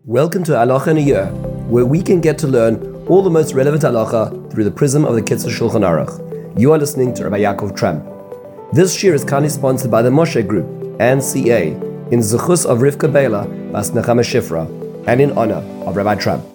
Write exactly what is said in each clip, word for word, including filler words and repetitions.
Welcome to Halacha in a Year, where we can get to learn all the most relevant halacha through the prism of the Kitzur Shulchan Aruch. You are listening to Rabbi Yaakov Tramp. This year is kindly sponsored by the Moshe Group and C A in Zechus of Rivka Bela Bas Nechama Shifra and in honor of Rabbi Tramp.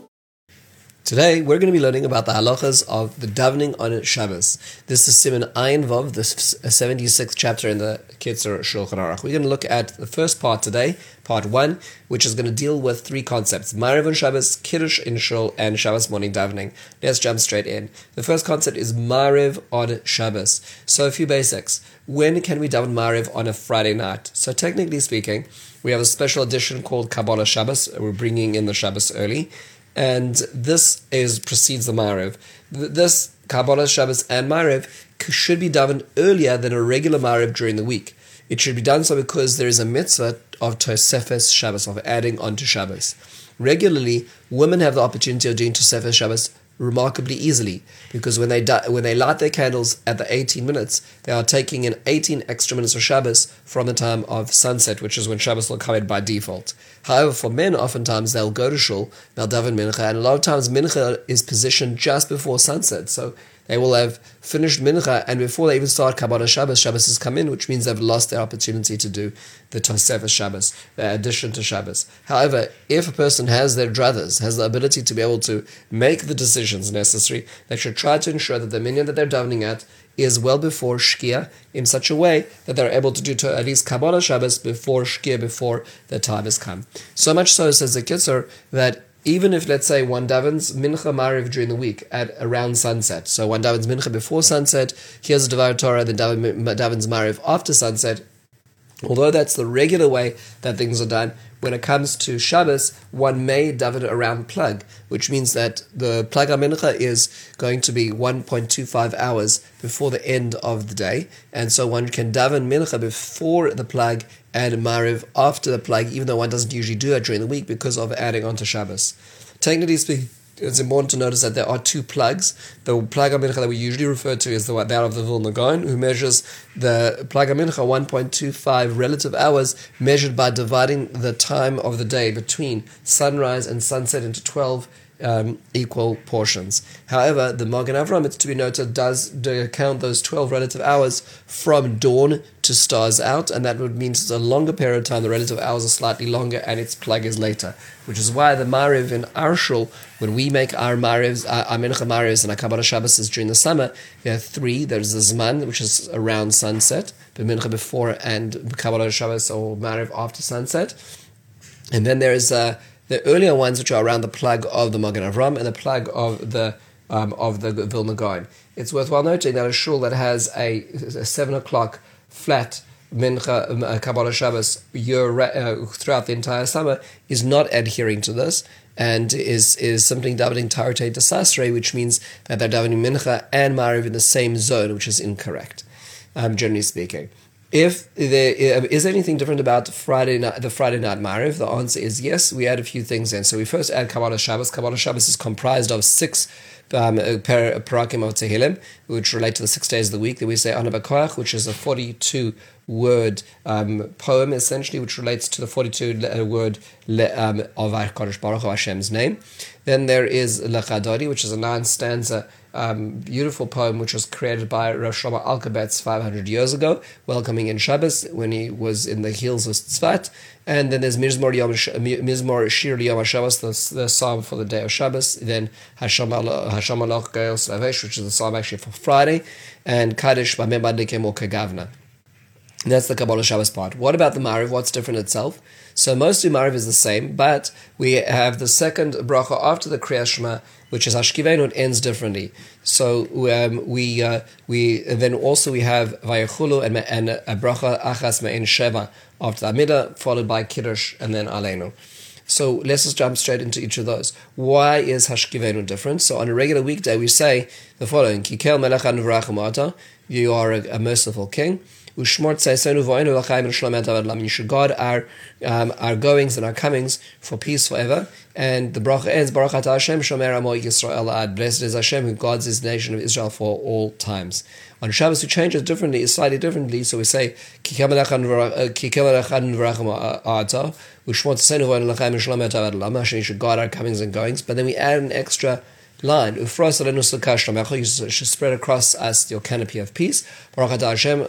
Today, we're going to be learning about the halachas of the davening on Shabbos. This is Siman Ayin Vav, the seventy-sixth chapter in the Kitzur Shulchan Aruch. We're going to look at the first part today, part one, which is going to deal with three concepts: Ma'ariv on Shabbos, Kiddush in Shul, and Shabbos morning davening. Let's jump straight in. The first concept is Ma'ariv on Shabbos. So a few basics. When can we daven Ma'ariv on a Friday night? So technically speaking, we have a special edition called Kabbalah Shabbos. We're bringing in the Shabbos early. And this is precedes the Ma'ariv. This Kabbalah, Shabbos, and Ma'ariv should be davened earlier than a regular Ma'ariv during the week. It should be done so because there is a mitzvah of Tosefes Shabbos, of adding on to Shabbos. Regularly, women have the opportunity of doing Tosefes Shabbos remarkably easily, because when they di- when they light their candles at the eighteen minutes, they are taking in eighteen extra minutes of Shabbos from the time of sunset, which is when Shabbos will come in by default. However, for men, oftentimes they'll go to shul, they'll daven mincha, and a lot of times mincha is positioned just before sunset, so they will have finished mincha, and before they even start Kabbalah Shabbos, Shabbos has come in, which means they've lost their opportunity to do the Tosefes Shabbos, the addition to Shabbos. However, if a person has their druthers, has the ability to be able to make the decisions necessary, they should try to ensure that the minyan that they're davening at is well before Shkia, in such a way that they're able to do to at least Kabbalah Shabbos before Shkia, before the time has come. So much so, says the Kitzur, that even if, let's say, one davens mincha Ma'ariv during the week at around sunset, so one davens mincha before sunset, here's a Devar Torah, then davens Ma'ariv after sunset, although that's the regular way that things are done, when it comes to Shabbos, one may daven around plug, which means that the plug mincha is going to be one point two five hours before the end of the day, and so one can daven mincha before the plug and Ma'ariv after the plug, even though one doesn't usually do it during the week because of adding on to Shabbos. Technically speaking, it's important to notice that there are two plugs. The plug mincha that we usually refer to is the one that of the Vilna Gaon, who measures the plug mincha one point two five relative hours, measured by dividing the time of the day between sunrise and sunset into twelve um, equal portions. However, the Magen Avram, it's to be noted, does count those twelve relative hours from dawn to stars out, and that would mean it's a longer period of time. The relative hours are slightly longer, and its plug is later, which is why the Ma'ariv in our shul, when we make our Ma'arivs, our, our Mincha Ma'arivs and our Kabbalah Shabbos during the summer, there are three. There's the Zman, which is around sunset, the Mincha before and Kabbalah Shabbos or Ma'ariv after sunset, and then there's uh, the earlier ones, which are around the plug of the Magen Avram and the plug of the um, of the Vilna Gaon. It's worthwhile noting that a shul that has a, a seven o'clock flat Mincha uh, Kabbalah Shabbos year uh, throughout the entire summer is not adhering to this, and is is simply davening Tarotei Desasre, which means that they're davening Mincha and Ma'ariv in the same zone, which is incorrect, um, generally speaking. If there is anything different about Friday night, the Friday night Ma'ariv, the answer is yes. We add a few things in. So we first add Kabbalah Shabbos. Kabbalah Shabbos is comprised of six um, per, parakim of Tehillim, which relate to the six days of the week. Then we say Ana B'Koach, which is a forty-two word um, poem, essentially, which relates to the forty-two word um, of HaKadosh Baruch Hu, Hashem's name. Then there is Lechadodi, which is a nine-stanza Um, beautiful poem which was created by Rosh Shlomo Alkabetz five hundred years ago, welcoming in Shabbos when he was in the hills of Tzfat. And then there's Mizmor, Yom, Mizmor Shir Yom HaShabbos, the, the psalm for the day of Shabbos. Then Hashem Aloch Gael Slavesh, which is the psalm actually for Friday. And Kaddish B'Mem Badlikem or Kagavna. That's the Kabbalah Shabbos part. What about the Ma'ariv? What's different itself? So mostly Ma'ariv is the same, but we have the second bracha after the Kriyas Shema, which is Hashkivenu, it ends differently. So um, we uh, we then also we have Vayechulu and, and a bracha Achas Me'en Sheva after the Amidah, followed by Kiddush and then Aleinu. So let's just jump straight into each of those. Why is Hashkivenu different? So on a regular weekday we say the following: Kikel Melech Nivracha Mata, you are a, a merciful king. You should guard our um, our goings and our comings for peace forever. And the bracha ends, Baruch atah Hashem shomer amo Yisrael ad. Blessed is Hashem who guards his nation of Israel for all times. On Shabbos we change it differently, slightly differently. So we say Hashem should guard our comings and goings. But then we add an extra line. You should spread across us your canopy of peace. Hashem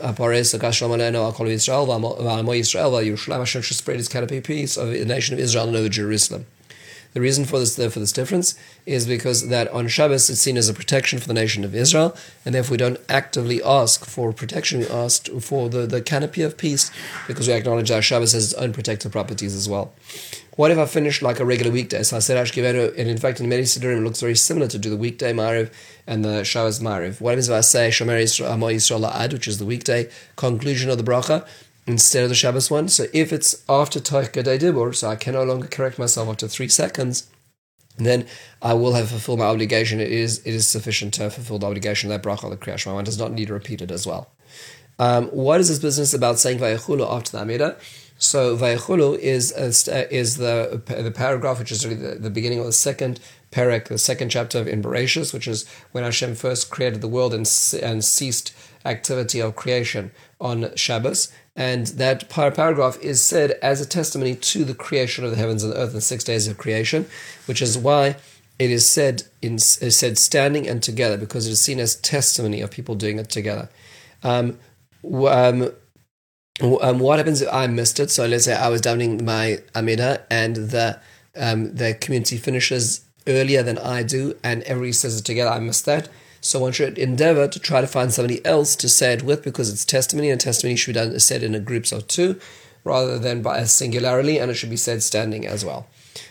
should spread his canopy of peace over the nation of Israel and over Jerusalem. The reason for this for this difference is because that on Shabbos it's seen as a protection for the nation of Israel, and therefore we don't actively ask for protection, we ask for the, the canopy of peace, because we acknowledge that Shabbos has its own protective properties as well. What if I finish like a regular weekday? So I said Ashkevenu, and in fact in many Siddurim it looks very similar to do the weekday Ma'ariv and the Shabbos Ma'ariv. What happens if I say Shomer Amo Yisrael La'ad, which is the weekday conclusion of the bracha, instead of the Shabbos one? So if it's after Toich Gadei Dibur, so I can no longer correct myself after three seconds, then I will have fulfilled my obligation. It is it is sufficient to have fulfilled the obligation of that bracha, the Kriya Shema. One does not need to repeat it as well. Um, what is this business about saying Vayechulu after the Amidah? So Vayechulu is uh, is the the paragraph which is really the, the beginning of the second perek, the second chapter of in Bereshis, which is when Hashem first created the world and and ceased activity of creation on Shabbos. And that paragraph is said as a testimony to the creation of the heavens and the earth in six days of creation, which is why it is said in is said standing and together, because it is seen as testimony of people doing it together. Um, um, um, what happens if I missed it? So let's say I was davening my Amidah and the um, the community finishes earlier than I do, and everybody says it together. I missed that. So one should endeavor to try to find somebody else to say it with, because it's testimony, and testimony should be done, said in a groups of two rather than by a singularly, and it should be said standing as well.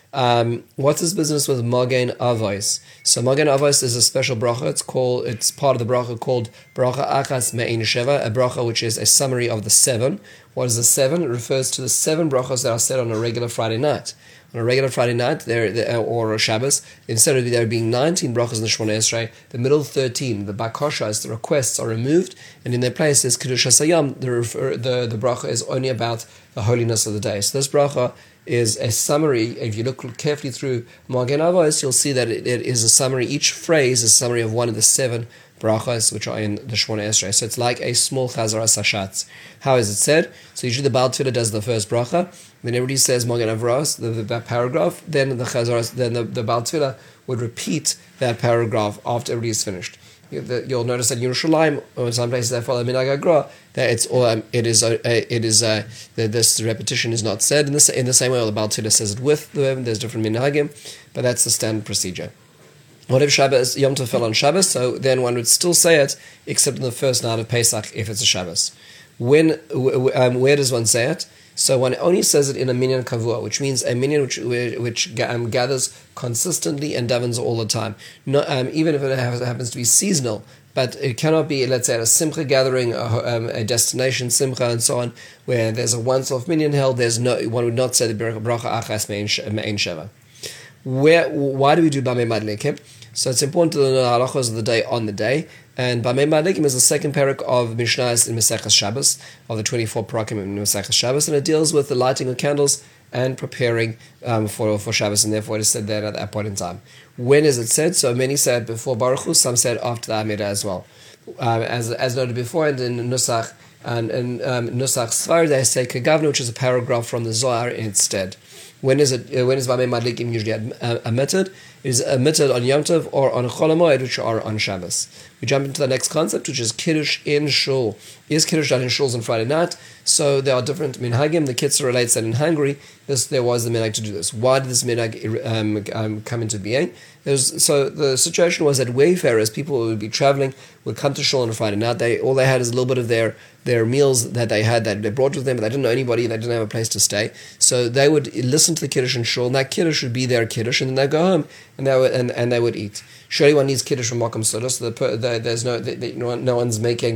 Um, what's this business with Magen Avos? So Magen Avos is a special bracha. It's called. It's part of the bracha called Bracha Achas Me'in Sheva, a bracha which is a summary of the seven. What is the seven? It refers to the seven brachas that are said on a regular Friday night. On a regular Friday night, there or a Shabbos, instead of there being nineteen brachas in the Shemona Esrei, the middle thirteen, the bakoshas, the requests, are removed, and in their place is Kiddush HaSayam. The refer, the the bracha is only about the holiness of the day. So this bracha is a summary. If you look carefully through Magen Avos, you'll see that it, it is a summary. Each phrase is a summary of one of the seven brachas which are in the Shemona Esrei. So it's like a small Chazara Sashatz. How is it said? So usually the Baal Tefillah does the first bracha, then everybody says Magen Avos, the, the, that paragraph, then the Chazara, then the, the Baal Tefillah would repeat that paragraph after everybody is finished. You, the, you'll notice that in Yerushalayim, or in some places that follow Minhag HaGra, that it's all, um, it is, uh, it is, uh, the, this repetition is not said in the, in the same way. The Baal Tefillah says it with them. There's different Minhagim, but that's the standard procedure. What if Shabbos, Yom Tov fell on Shabbos? So then one would still say it, except in the first night of Pesach, if it's a Shabbos. When, um, where does one say it? So one only says it in a minyan kavua, which means a minyan which which um, gathers consistently and davens all the time. No, um, even if it happens to be seasonal, but it cannot be, let's say, at a simcha gathering, a, um, a destination simcha, and so on, where there's a once-off minyan held. There's no, one would not say the bracha achas me'in sheva. Where? Why do we do bamei madlikim? So it's important to know the halachos of the day on the day. And Bamei Madlikim is the second parak of Mishnahs in Maseches Shabbos, of the twenty-four parakim in Maseches Shabbos, and it deals with the lighting of candles and preparing um, for, for Shabbos, and therefore it is said there at that point in time. When is it said? So many said before Baruch Hu, some said after the Amidah as well. Um, as as noted before, and in Nusach, and in um, Nusach Svar, they say Kegavna, which is a paragraph from the Zohar instead. When is it? Uh, when is Bamei Madlikim usually ad, uh, omitted? It is omitted on Yom Tov or on Chol HaMoed, which are on Shabbos. We jump into the next concept, which is Kiddush in Shul. Is Kiddush done in Shuls on Friday night? So there are different minhagim. The Kitzur relates that in Hungary, this there was the minhag to do this. Why did this minhag um, um, come into being? Was, so the situation was that wayfarers, people who would be traveling, would come to Shul on a Friday night. They all they had is a little bit of their their meals that they had that they brought with them, but they didn't know anybody. They didn't have a place to stay. So they would listen to the Kiddush in Shul, and that Kiddush would be their Kiddush, and then they'd go home and they would and, and they would eat. Surely one needs Kiddush from Makom Soda, so the, the, there's no the, the, no, no one's making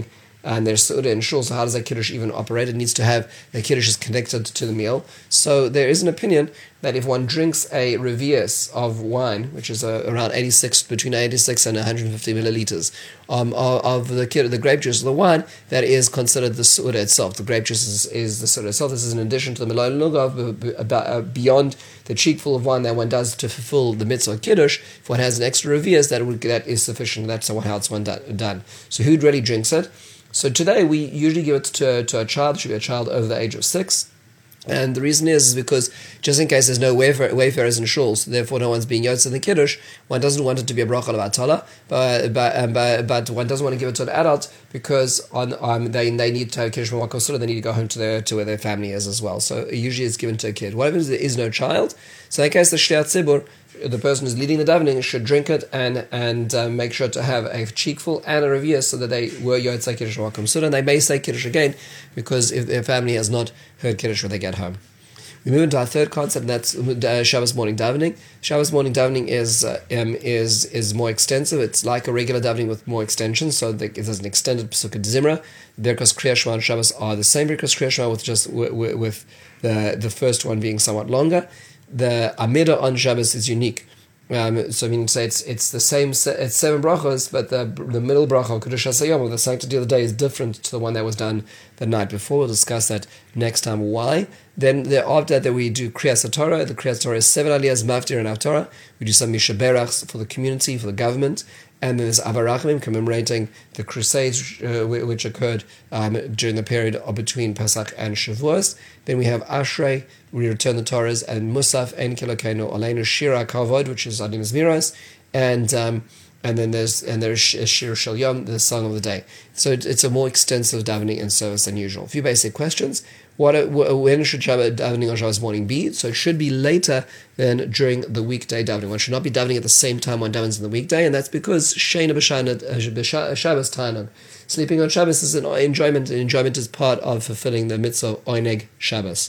and there's Su'udah in Shul, so how does that Kiddush even operate? It needs to have, the Kiddush is connected to the meal. So there is an opinion that if one drinks a revius of wine, which is uh, around eighty-six, between eighty-six and one hundred fifty milliliters um, of, of the the grape juice of the wine, that is considered the Su'udah itself. The grape juice is, is the Su'udah itself. This is in addition to the Meloi Lugav, about beyond the cheekful of wine that one does to fulfill the mitzvah Kiddush. If one has an extra revius, that would, that is sufficient. That's how it's one done. So who really drinks it? So today we usually give it to, to a child. It should be a child over the age of six. And the reason is, is because just in case there's no wayfar- wayfarers in shul, so therefore no one's being yotze in the kiddush, one doesn't want it to be a bracha levatala, but but, um, but but one doesn't want to give it to an adult because on um, they they need to have kiddush mawakosula, they need to go home to their to where their family is as well. So usually it's given to a kid. What happens if there is no child? So in that case, the shliach tzibur, the person who's leading the davening, should drink it and and um, make sure to have a cheekful and a revius so that they were yotzei kiddush makom suda, and they may say kiddush again because if their family has not heard kiddush when they get home. We move into our third concept, and that's uh, Shabbos morning davening. Shabbos morning davening is uh, um, is is more extensive. It's like a regular davening with more extensions. So the, there's an extended Pesukah Zimra. Birkas Kriya Shema and Shabbos are the same Birkas Kriya Shema, with just with, with the the first one being somewhat longer. The Amida on Shabbos is unique. Um, so I mean, say it's it's the same. It's seven brachos, but the the middle bracha, Kiddush HaSayom, or the sanctity of the day, is different to the one that was done the night before. We'll discuss that next time. Why? Then there, after that, we do Kriyas HaTorah. The Kriyas HaTorah is seven aliyahs, Maftir and Haftarah. We do some Misha Berachs for the community, for the government. And then there's Avarachim, commemorating the crusades uh, which occurred um, during the period of between Pesach and Shavuos. Then we have Ashrei, we return the Torahs, and Musaf, Ein Kilokenu, Aleinu Shira Kavod, which is Adim Zmiras, and um, and then there's and there's Shir Shel Yom, the song of the day. So it, it's a more extensive davening and service than usual. A few basic questions. What when should Shabbat davening on Shabbos morning be? So it should be later than during the weekday davening. One should not be davening at the same time one davens in the weekday, and that's because Sheina b'Shabbos Tanag. Sleeping on Shabbos is an enjoyment. And enjoyment is part of fulfilling the mitzvah of Oineg Shabbos.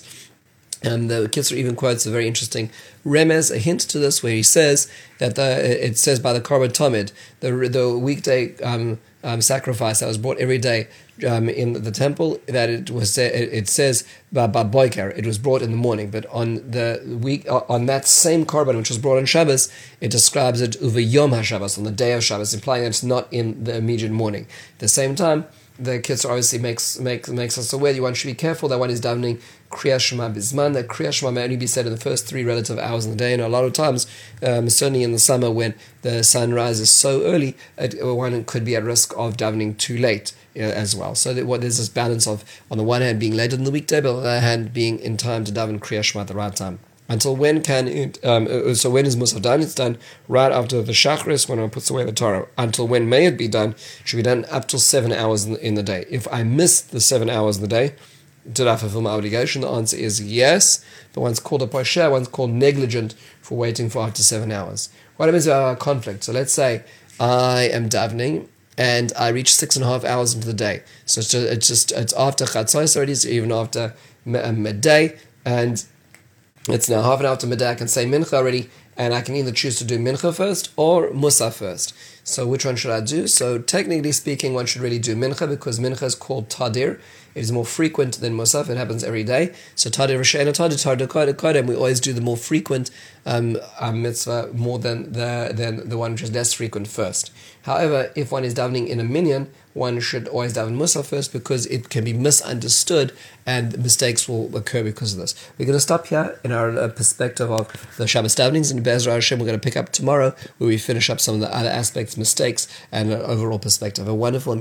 And the Kitzur even quotes a very interesting remez, a hint to this, where he says that the it says by the Korban Tamid, the the weekday um, um, sacrifice that was brought every day um, in the temple, that it was it, it says by boiker, it was brought in the morning, but on the week on that same Korban which was brought on Shabbos, it describes it uve Yom HaShabbos, on the day of Shabbos, implying that it's not in the immediate morning. At the same time, the Kitzur obviously makes makes makes us aware that one should be careful that one is davening Kriya Shema Bizman, that Kriya Shema may only be said in the first three relative hours in the day, and a lot of times, um, certainly in the summer when the sun rises so early, it, one could be at risk of davening too late uh, as well. So that what there's this balance of, on the one hand, being later in the weekday, but on the other hand, being in time to daven Kriya Shema at the right time. Until when can it, um, so when is Musaf done? It's done right after the Shachris, when one puts away the Torah. Until when may it be done? It should be done up till seven hours in the, in the day. If I miss the seven hours in the day, did I fulfill my obligation? The answer is yes, but one's called a posher, one's called negligent for waiting for up to seven hours. What happens if I have a conflict? So let's say I am davening and I reach six and a half hours into the day. So it's just, it's, just, it's after Chatzos already, so even after midday, and it's now half an hour after midday. I can say mincha already, and I can either choose to do mincha first or musaf first. So which one should I do? So technically speaking, one should really do mincha, because mincha is called tadir. It is more frequent than musaf. It happens every day. So tadir v'she'ena tadir, tadir kodem kodem. We always do the more frequent um, um, mitzvah more than the than the one which is less frequent first. However, if one is davening in a minyan, one should always daven musaf first, because it can be misunderstood and mistakes will occur because of this. We're going to stop here in our uh, perspective of the Shabbos davenings, and Be'ezras Hashem we're going to pick up tomorrow where we finish up some of the other aspects, mistakes, and an overall perspective. A wonderful